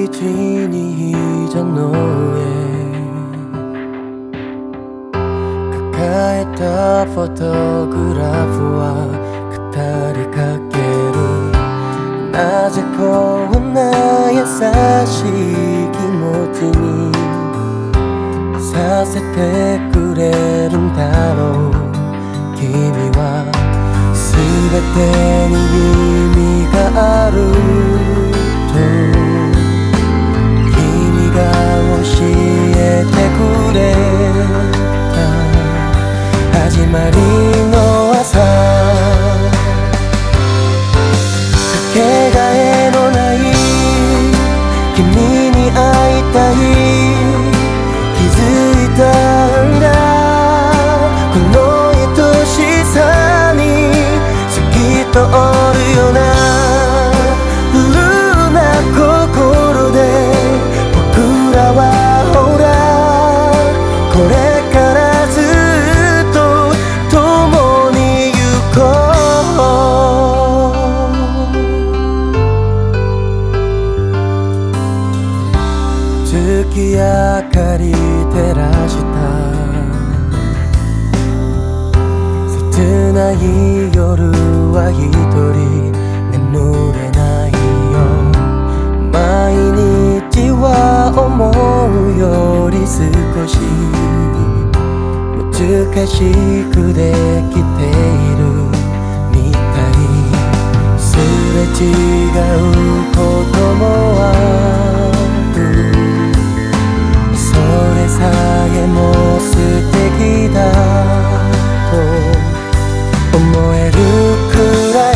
地に膝の上抱えたフォトグラフは語りかける。なぜこんな優しい気持ちにさせてくれるんだろう。君は全てに意味があると君が教えてくれた始まりの朝、かけがえのない君に会いたい、気づいたんだこの愛しさに透き通るようなブルーな心で僕らはほらこれからずっと共に行こう。月明かり照らした切ない夜は一人眠れないよ。毎日は思うより少し難しくできているみたい。すれ違うこともある、それさえも素敵だと思えるくらい、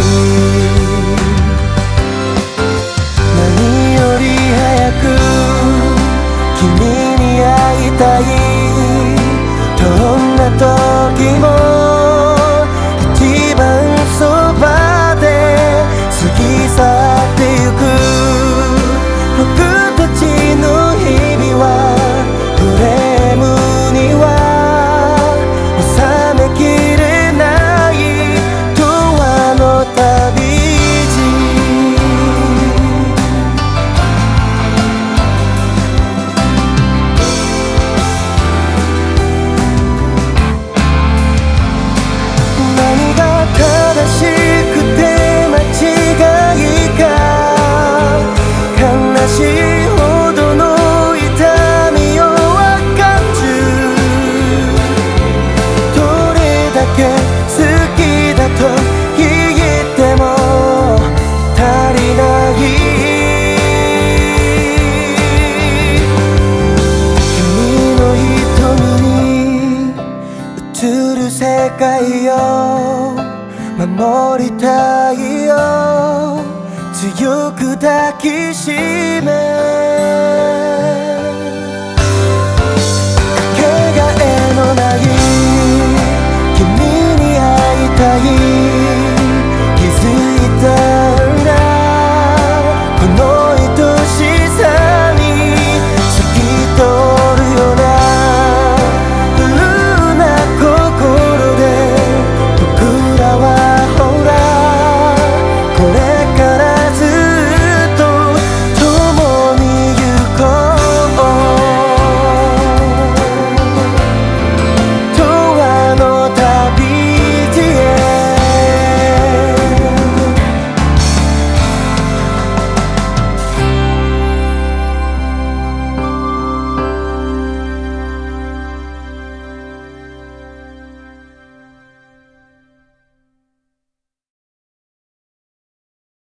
何より早く君に会いたい。どんな時も一番そばで過ぎ去ってゆく。僕たちの日々はフレームには収めきれない永遠の旅路。何が正しくて間違いか、悲しいほどの痛みを感じる。どれだけ好きだと言っても足りない。君の瞳に映る世界を守りたいよ、強く抱きしめ